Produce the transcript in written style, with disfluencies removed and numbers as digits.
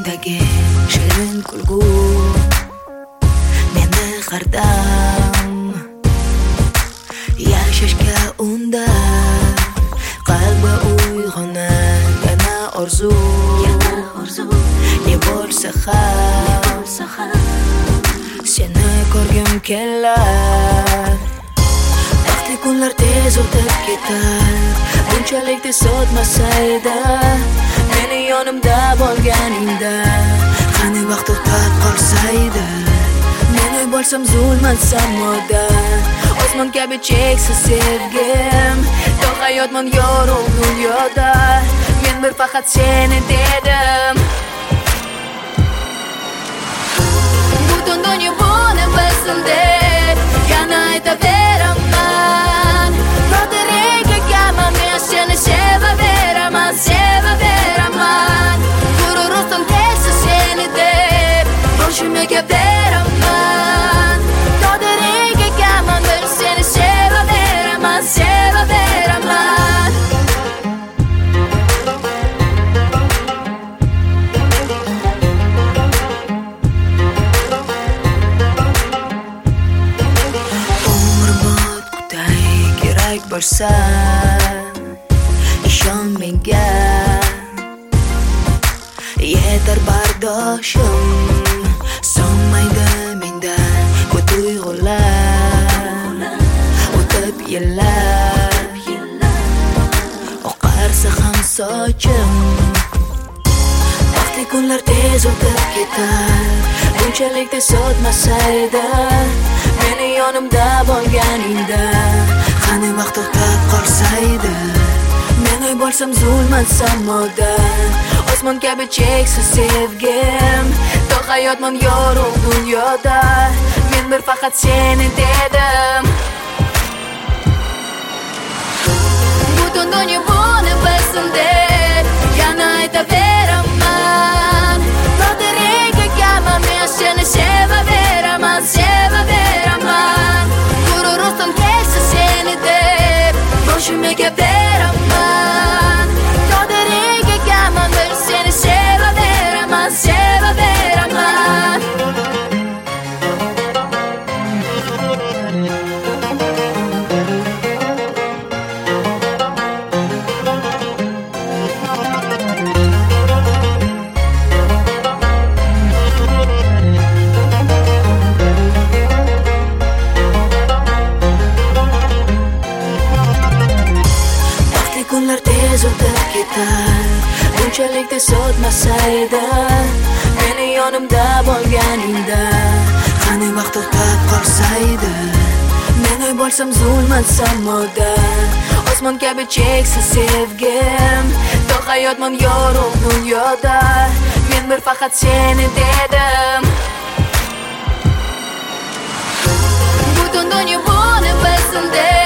Yuzingdagi shirin kulgu meni hardam yashashga undar. Qalbi uyg'onar yana orzu ne bo'lsa ham seni ko'rgim kelar. Vaqtli kunlar tez o'tib ketar, bunchalik tez o'tmasaydi meni yonimda bo'lganingda. Qani vaqt to'xtab qolsaydi, meni bo'lsam zulmat samoda. Osmon kabi cheksiz sevgim, to hayotman yorug' dunyoda. Men bir faqat seni dedim. Butun dunyo buni bilsin deb yana aytaveraman. Xotiragaman men seni sevaveraman, sevaveraman. G'ururdan kelsa seni deb boshimga gapiraman. Xotiragaman men seni sevaveraman, sevaveraman. Bo'lsa ishon menga, yetar bardoshim, so'nmaydi mendan bu tuyg'ular. O'tib yillar oqarsa ham sochim, vaqtli kunlar tez o'tib ketar, bunchalik tez o'tmasaydi meni yonimda bo'lganingda. Qani vaqt to'xtab qolsaydi, men bo'lsam zulmat samoda. Osmon kabi cheksiz sevgim, to hayotman yorug' dunyoda. Men bir faqat seni dedim. Butun dunyo buni bilsin deb yana aytaveraman. Xotiragaman men seni sevaveraman, sevaveraman. G'ururdan kelsa seni deb boshimga gapiraman. Xotiragaman men seni sevaveraman, sevaveraman. Kunlar tez o'tib ketar, bunchalik tez o'tmasaydi meni yonimda bo'lganingda. Qani vaqt to'xtab qolsaydi, men bo'lsam zulmat samoda. Osmon kabi cheksiz sevgim, to hayotman yorug' dunyoda. Men bir faqat seni dedim. Butun dunyo buni bilsin deb